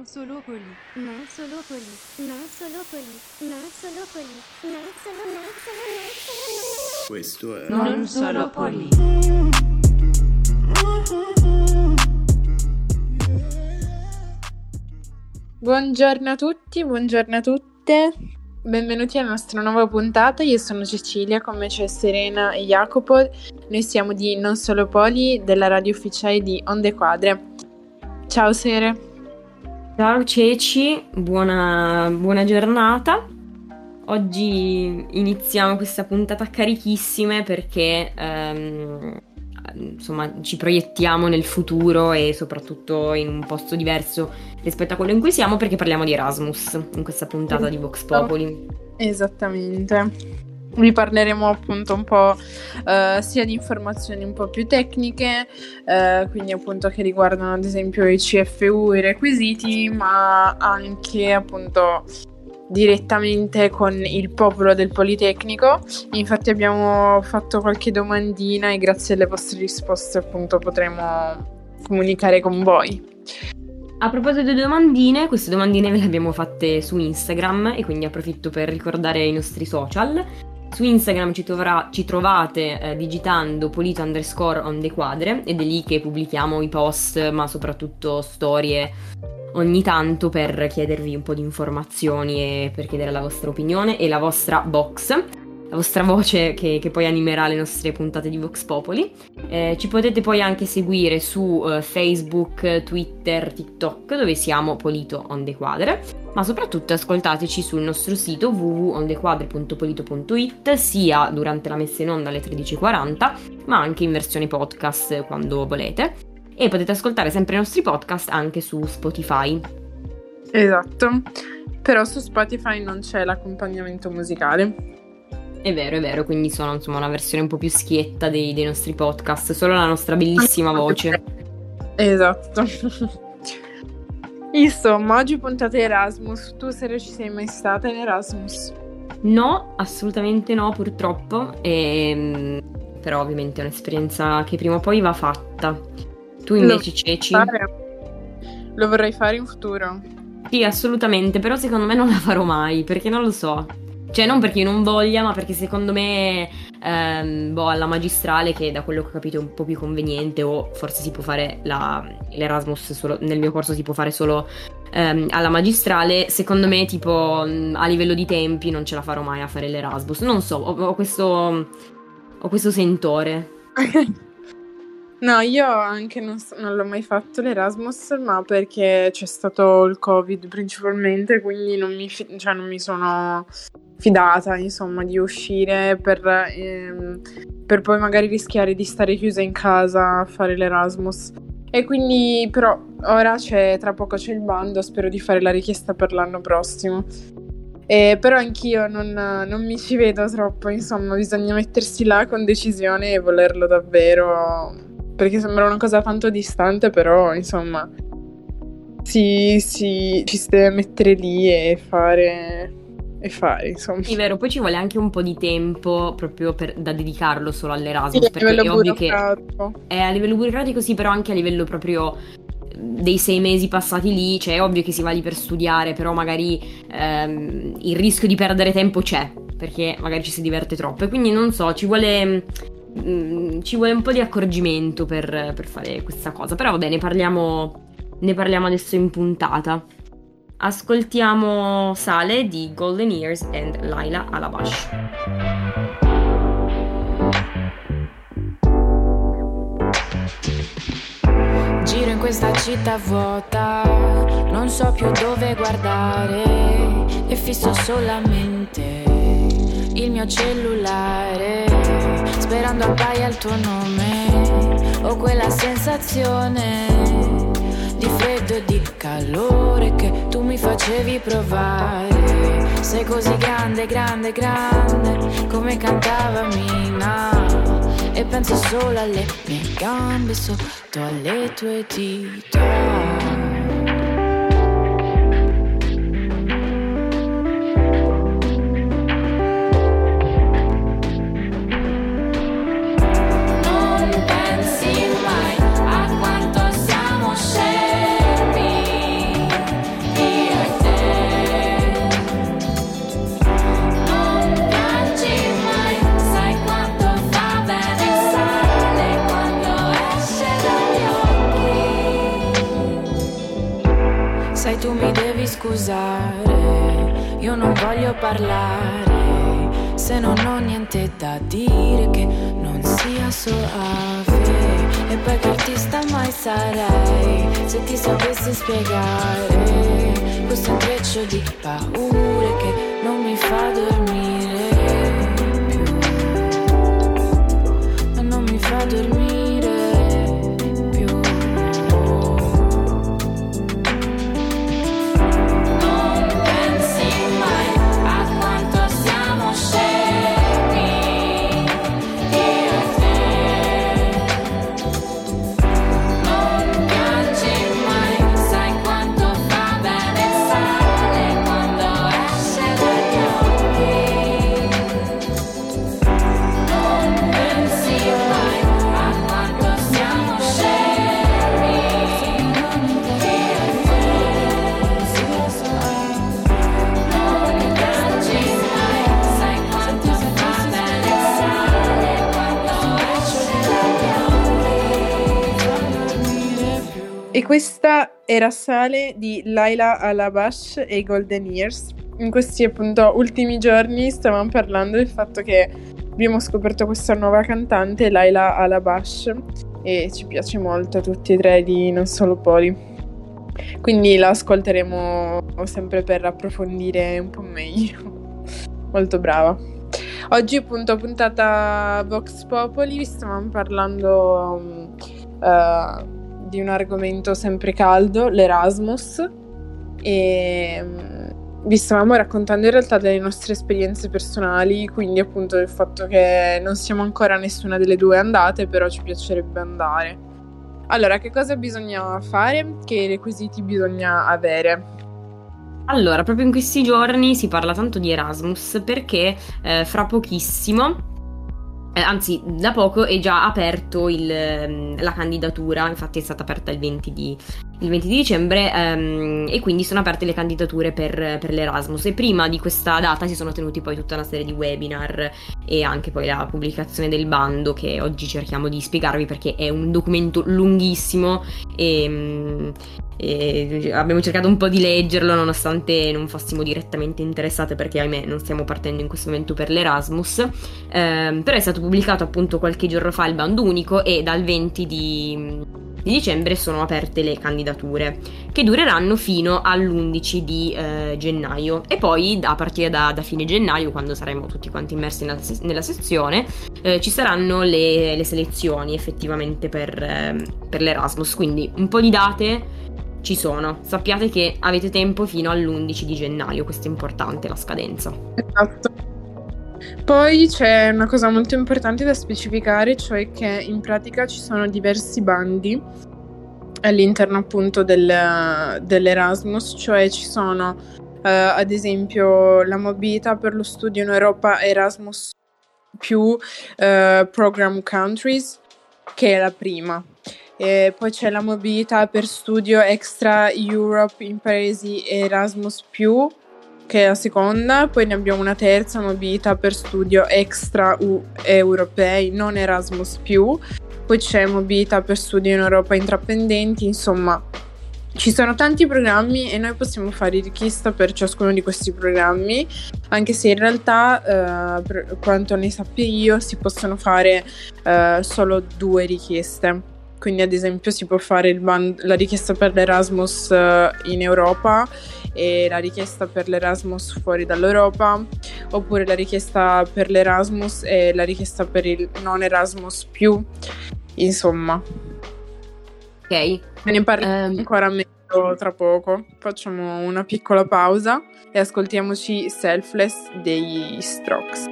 Non solo poli. Non solo poli. Non solo poli. Non solo poli. Non solo. Questo è Non solo poli. Buongiorno a tutti, buongiorno a tutte. Benvenuti alla nostra nuova puntata. Io sono Cecilia, con me c'è Serena e Jacopo. Noi siamo di Non Solo Poli, della radio ufficiale di Onde Quadre. Ciao Sere. Ciao Ceci, buona giornata. Oggi iniziamo questa puntata carichissime perché insomma ci proiettiamo nel futuro e soprattutto in un posto diverso rispetto a quello in cui siamo, perché parliamo di Erasmus in questa puntata di Vox Populi. Esattamente. Vi parleremo appunto un po' sia di informazioni un po' più tecniche, quindi appunto che riguardano ad esempio i CFU, i requisiti, ma anche appunto direttamente con il popolo del Politecnico. Infatti abbiamo fatto qualche domandina e grazie alle vostre risposte appunto potremo comunicare con voi. A proposito di domandine, queste domandine ve le abbiamo fatte su Instagram e quindi approfitto per ricordare i nostri social. Su Instagram ci trovate digitando polito_ondequadre ed è lì che pubblichiamo i post, ma soprattutto storie ogni tanto per chiedervi un po' di informazioni e per chiedere la vostra opinione e la vostra box, la vostra voce che poi animerà le nostre puntate di Vox Populi. Ci potete poi anche seguire su Facebook, Twitter, TikTok, dove siamo Polito Ondequadre, ma soprattutto ascoltateci sul nostro sito www.ondequadre.polito.it, sia durante la messa in onda alle 13:40, ma anche in versione podcast quando volete. E potete ascoltare sempre i nostri podcast anche su Spotify. Esatto, però su Spotify non c'è l'accompagnamento musicale. È vero, quindi sono insomma una versione un po' più schietta dei nostri podcast, solo la nostra bellissima voce. Esatto. Insomma, oggi puntata Erasmus. Tu Sera ci sei mai stata in Erasmus? No, assolutamente no, purtroppo. Però ovviamente è un'esperienza che prima o poi va fatta. Tu invece, Ceci? Lo vorrei fare in futuro. Sì, assolutamente, però secondo me non la farò mai, perché non lo so. Cioè, non perché io non voglia, ma perché secondo me alla magistrale, che da quello che ho capito è un po' più conveniente, o forse si può fare l'Erasmus solo, nel mio corso si può fare solo alla magistrale, secondo me tipo a livello di tempi non ce la farò mai a fare l'Erasmus. Non so, ho questo sentore. No, io anche non l'ho mai fatto l'Erasmus, ma perché c'è stato il Covid principalmente, quindi non mi sono fidata, insomma, di uscire per poi magari rischiare di stare chiusa in casa a fare l'Erasmus. E quindi, però, ora tra poco c'è il bando, spero di fare la richiesta per l'anno prossimo. Però anch'io non mi ci vedo troppo, insomma, bisogna mettersi là con decisione e volerlo davvero, perché sembra una cosa tanto distante, però insomma ci si deve mettere lì e fare insomma. Sì, vero, poi ci vuole anche un po' di tempo proprio da dedicarlo solo all'Erasmus, Sì, perché è ovvio che a livello burocratico sì, però anche a livello proprio dei 6 mesi passati lì, cioè è ovvio che si va lì per studiare, però magari il rischio di perdere tempo c'è, perché magari ci si diverte troppo, e quindi non so, ci vuole un po' di accorgimento per fare questa cosa. Però va bene, ne parliamo adesso in puntata. Ascoltiamo Sale di Golden Years and Laila Alabash. Giro in questa città vuota, non so più dove guardare e fisso solamente il mio cellulare, sperando appaia il tuo nome. Ho quella sensazione di freddo e di calore che tu mi facevi provare. Sei così grande, grande, grande, come cantava Mina, e penso solo alle mie gambe sotto alle tue dita. Sai, tu mi devi scusare, io non voglio parlare se non ho niente da dire che non sia soave. E poi che artista mai sarei se ti sapessi spiegare questo intreccio di paure che non mi fa dormire più, e non mi fa dormire più. Non pensi mai a quanto siamo scemi, io e te. Non piangi mai, sai quanto fa bene il sale quando esce dagli occhi. Non pensi mai a quanto siamo scemi, io e te. Non piangi mai, sai quanto fa bene il sale quando esce dagli occhi. E questa era Sale di Laila Alabash e Golden Years. In questi appunto ultimi giorni stavamo parlando del fatto che abbiamo scoperto questa nuova cantante, Laila Alabash, e ci piace molto tutti e tre di Non Solo Poli. Quindi la ascolteremo sempre per approfondire un po' meglio. Molto brava. Oggi appunto puntata Vox Popoli, vi stavamo parlando di un argomento sempre caldo, l'Erasmus, e vi stavamo raccontando in realtà delle nostre esperienze personali, quindi appunto del fatto che non siamo ancora nessuna delle due andate, però ci piacerebbe andare. Allora, che cosa bisogna fare? Che requisiti bisogna avere? Allora, proprio in questi giorni si parla tanto di Erasmus perché fra pochissimo, anzi da poco, è già aperto la candidatura, infatti è stata aperta il 20 di dicembre, e quindi sono aperte le candidature per l'Erasmus, e prima di questa data si sono tenuti poi tutta una serie di webinar e anche poi la pubblicazione del bando, che oggi cerchiamo di spiegarvi perché è un documento lunghissimo e abbiamo cercato un po' di leggerlo nonostante non fossimo direttamente interessate, perché ahimè non stiamo partendo in questo momento per l'Erasmus, però è stato pubblicato appunto qualche giorno fa il bando unico, e dal 20 di dicembre sono aperte le candidature che dureranno fino all'11 di gennaio, e poi a partire da fine gennaio, quando saremo tutti quanti immersi nella sezione, ci saranno le selezioni effettivamente per l'Erasmus, quindi un po' di date ci sono. Sappiate che avete tempo fino all'11 di gennaio, questo è importante, la scadenza. Esatto. Poi c'è una cosa molto importante da specificare, cioè che in pratica ci sono diversi bandi all'interno appunto dell'Erasmus, cioè ci sono ad esempio la mobilità per lo studio in Europa Erasmus più Program Countries, che è la prima. E poi c'è la mobilità per studio Extra Europe in paesi Erasmus+, che è la seconda. Poi ne abbiamo una terza, mobilità per studio extra europei, non Erasmus+. Poi c'è mobilità per studio in Europa intraprendenti. Insomma, ci sono tanti programmi e noi possiamo fare richiesta per ciascuno di questi programmi, anche se in realtà, per quanto ne sappia io, si possono fare solo 2 richieste. Quindi ad esempio si può fare la richiesta per l'Erasmus in Europa e la richiesta per l'Erasmus fuori dall'Europa, oppure la richiesta per l'Erasmus e la richiesta per il non Erasmus+. Insomma, Ok. me ne parliamo ancora meglio tra poco. Facciamo una piccola pausa e ascoltiamoci Selfless dei Strokes.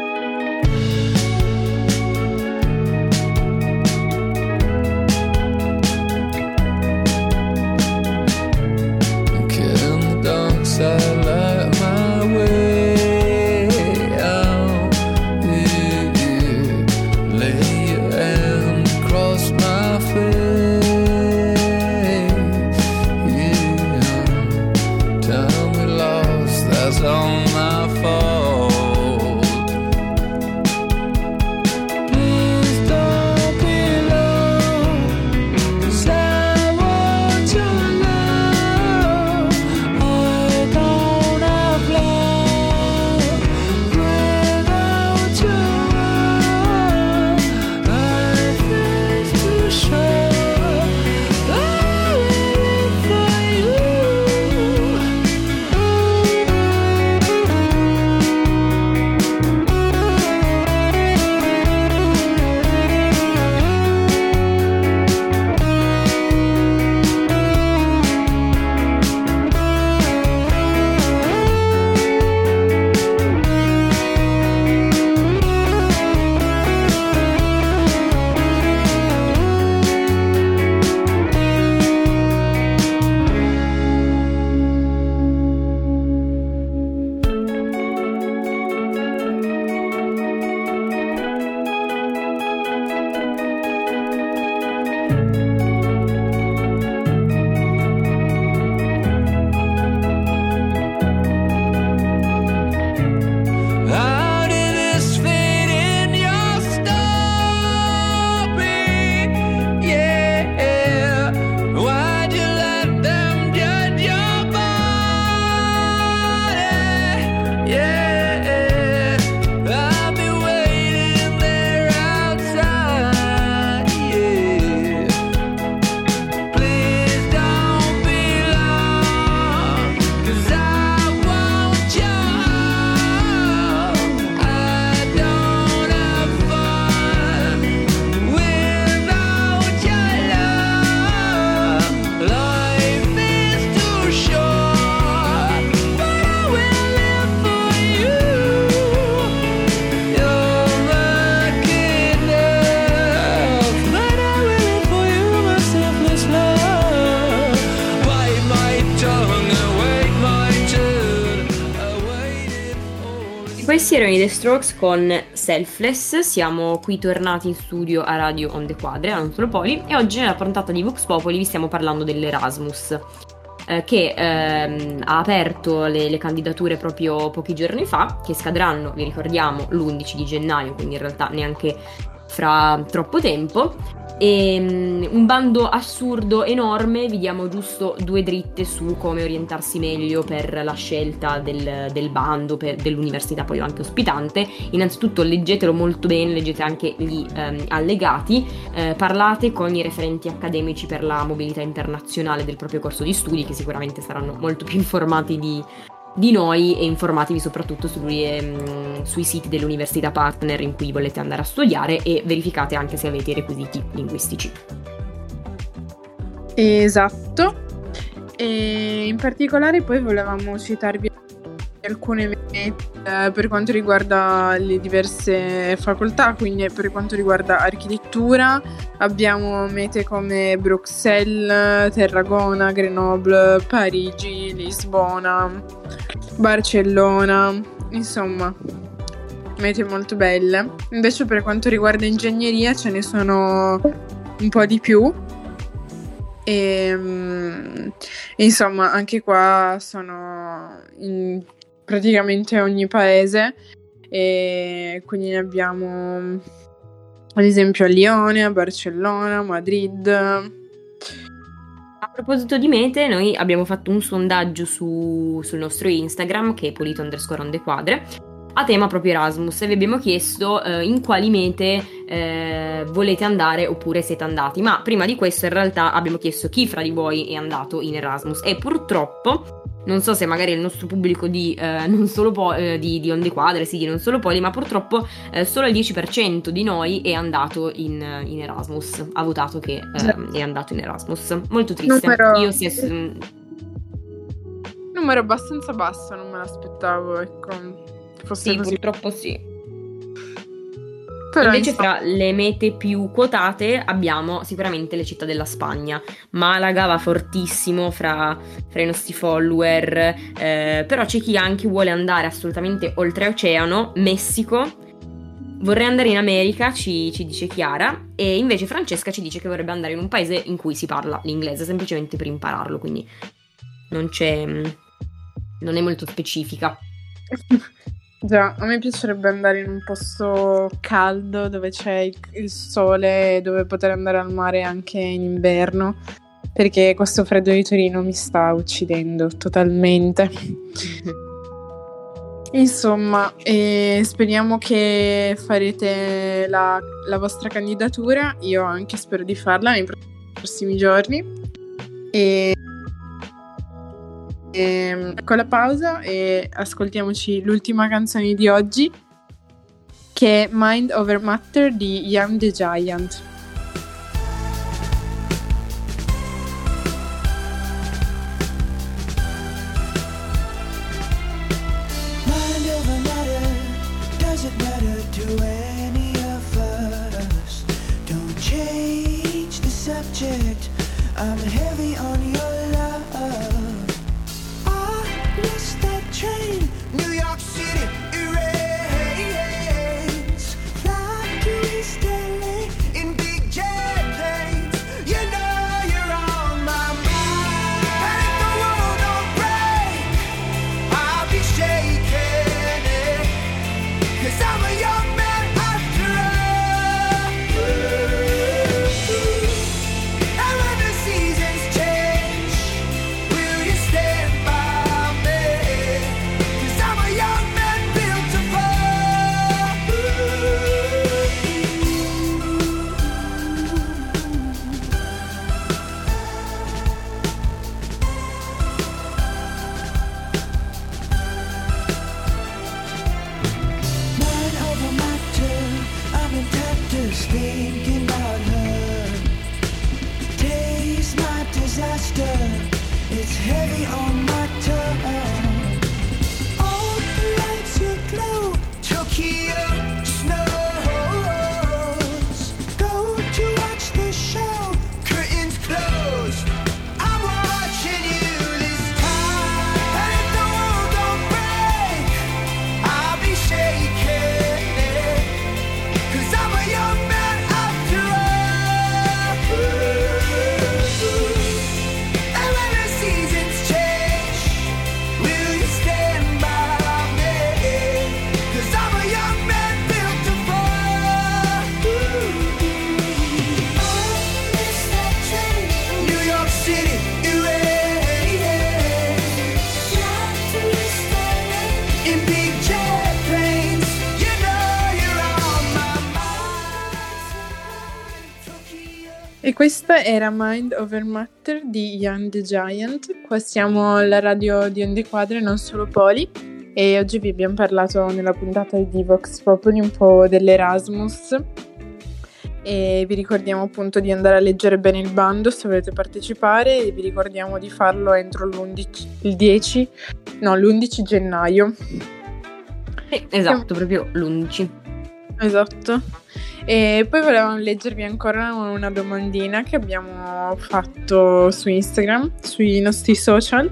I light my way out, yeah. Lay your hand across my face, yeah. Time we lost, that's all my fault. Please don't be alone, 'cause I want your love. Questi erano i The Strokes con Selfless. Siamo qui tornati in studio a Radio Onde Quadre, a Non Solo Poli, e oggi nella puntata di Vox Popoli vi stiamo parlando dell'Erasmus, che ha aperto le candidature proprio pochi giorni fa, che scadranno, vi ricordiamo, l'11 di gennaio, quindi in realtà neanche fra troppo tempo. E un bando assurdo, enorme. Vi diamo giusto 2 dritte su come orientarsi meglio per la scelta del bando dell'università poi anche ospitante. Innanzitutto leggetelo molto bene, leggete anche gli allegati, parlate con i referenti accademici per la mobilità internazionale del proprio corso di studi, che sicuramente saranno molto più informati di noi, e informatevi soprattutto sui siti dell'università partner in cui volete andare a studiare, e verificate anche se avete i requisiti linguistici. Esatto, e in particolare poi volevamo citarvi alcune mete per quanto riguarda le diverse facoltà. Quindi per quanto riguarda architettura abbiamo mete come Bruxelles, Tarragona, Grenoble, Parigi, Lisbona, Barcellona, insomma mete molto belle. Invece per quanto riguarda ingegneria ce ne sono un po' di più, e insomma anche qua sono in praticamente ogni paese, e quindi ne abbiamo ad esempio a Lione, a Barcellona, Madrid. A proposito di mete, noi abbiamo fatto un sondaggio sul nostro Instagram, che è Polito_ondequadre, a tema proprio Erasmus, e vi abbiamo chiesto in quali mete volete andare oppure siete andati. Ma prima di questo in realtà abbiamo chiesto chi fra di voi è andato in Erasmus, e purtroppo non so se magari il nostro pubblico di non solo di Onde Quadre, sì, di Non Solo Poli, ma purtroppo solo il 10% di noi è andato in Erasmus, ha votato che è andato in Erasmus. Molto triste. Numero abbastanza basso, non me l'aspettavo, ecco, fosse sì, così. purtroppo sì. Però Invece insomma, fra le mete più quotate abbiamo sicuramente le città della Spagna. Malaga va fortissimo fra i nostri follower, però c'è chi anche vuole andare assolutamente oltreoceano. Messico, vorrei andare in America, ci dice Chiara, e invece Francesca ci dice che vorrebbe andare in un paese in cui si parla l'inglese, semplicemente per impararlo, quindi non è molto specifica. già, a me piacerebbe andare in un posto caldo dove c'è il sole, dove poter andare al mare anche in inverno, perché questo freddo di Torino mi sta uccidendo totalmente. Insomma, speriamo che farete la vostra candidatura. Io anche spero di farla nei prossimi giorni. Con la pausa, e ascoltiamoci l'ultima canzone di oggi, che è Mind Over Matter di Young the Giant. Mind over matter, does it matter to any of us? Don't change the subject, I'm heavy on your love. I missed that train, New York City, it rains. Fly to East LA in big jet planes, you know you're on my mind. And if the world don't break, I'll be shaking it, 'cause I'm a young man after all. And when the seasons E questa era Mind Over Matter di Young the Giant. Qua siamo alla radio di Onde Quadre, non solo Poli. E oggi vi abbiamo parlato nella puntata di Vox Populi un po' dell'Erasmus. E vi ricordiamo appunto di andare a leggere bene il bando se volete partecipare. E vi ricordiamo di farlo entro l'11 gennaio. Esatto, proprio l'11. Esatto. E poi volevamo leggervi ancora una domandina che abbiamo fatto su Instagram, sui nostri social,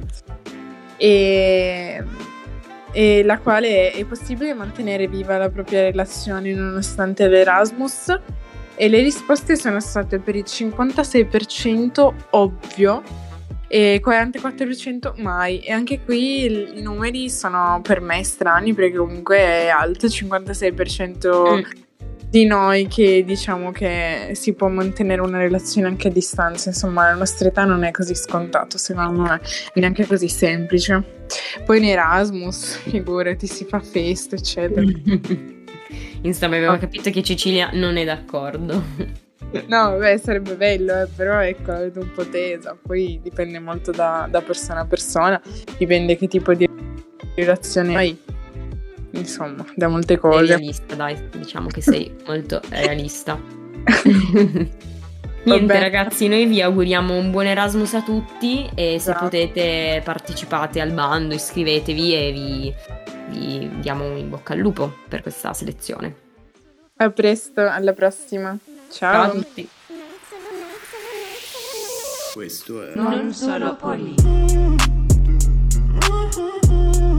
e la quale è possibile mantenere viva la propria relazione nonostante l'Erasmus, e le risposte sono state per il 56% ovvio e 44% mai, e anche qui i numeri sono per me strani perché comunque è alto, 56% di noi che diciamo che si può mantenere una relazione anche a distanza. Insomma, la nostra età non è così scontato, secondo me, neanche così semplice. Poi in Erasmus, figurati, si fa festa, eccetera. Insomma, abbiamo capito che Cecilia non è d'accordo. No, vabbè, sarebbe bello, però ecco, la vedo un po' tesa. Poi dipende molto da persona a persona, dipende che tipo di relazione hai. Insomma, da molte cose. Sei realista, dai, diciamo che sei molto realista. Niente, Vabbè. ragazzi, noi vi auguriamo un buon Erasmus a tutti e se Esatto. potete partecipate al bando, iscrivetevi e vi diamo in bocca al lupo per questa selezione. A presto, alla prossima. Ciao Ciao. a tutti. Questo è Non solo Poli.